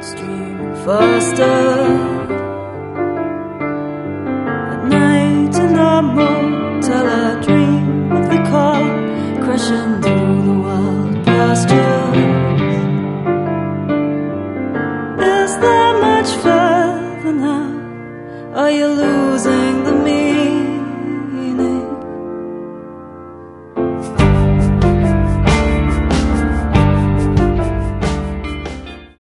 streaming faster. At night in the motel I dream of the car crashing through the wild pastures. Is there much further now? Are you losing